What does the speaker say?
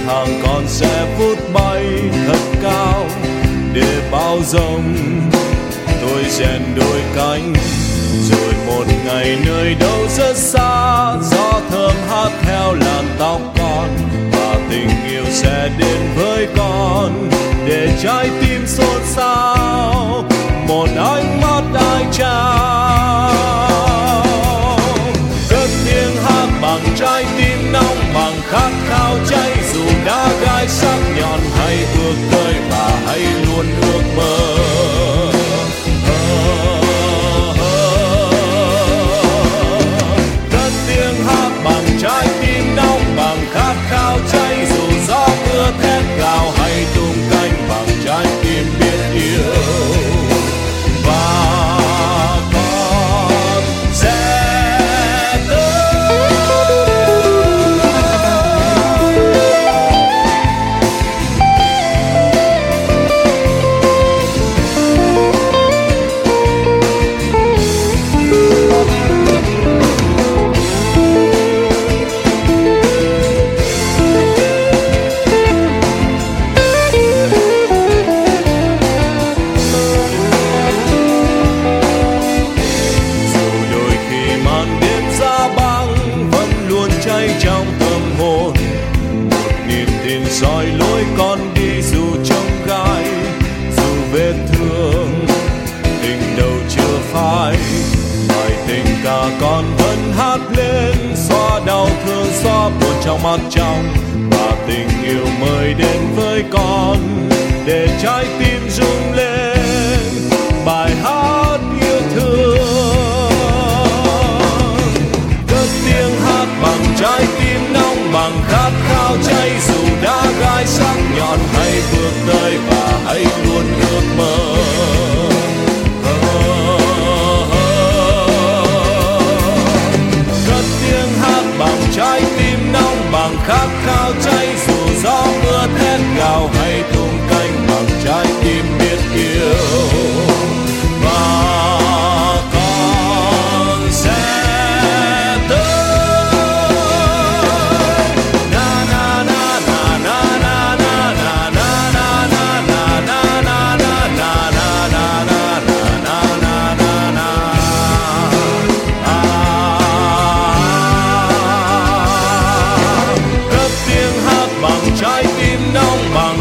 thang con sẽ vút bay thật cao để bao dung. Tôi rèn đôi cánh rồi một ngày nơi đâu rất xa, gió thơm hát theo làn tóc con và tình yêu sẽ đến với con để trái tim xôn xao một ánh mắt ai trao. Cất tiếng hát bằng trái tim nóng, bằng khát khao cháy dù đã gai sắc nhọn, hãy vượt tới và hãy luôn ước mơ. Cất tiếng hát bằng trái tim nóng, bằng khát khao cháy dù gió mưa thét gào, hãy tung cánh bằng trái tim biết yêu. Và con sẽ trong tâm hồn một niềm tin soi lối con đi, dù trông gai dù vết thương tình đầu chưa phai, bài tình ca con vẫn hát lên xóa đau thương xóa buồn trong mắt trong, và tình yêu mời đến với con để trái tim rung lên bài hát yêu thương. Cất tiếng hát bằng trái tim nóng, bằng khát khao cháy dù đã gai sắc nhọn, hãy vượt tới và hãy luôn ước mơ. Cất tiếng hát bằng trái tim nóng, bằng khát khao cháy dù gió mưa thét gào, hãy tung cánh bằng trái tim biết yêu. Trái tim nóng bằng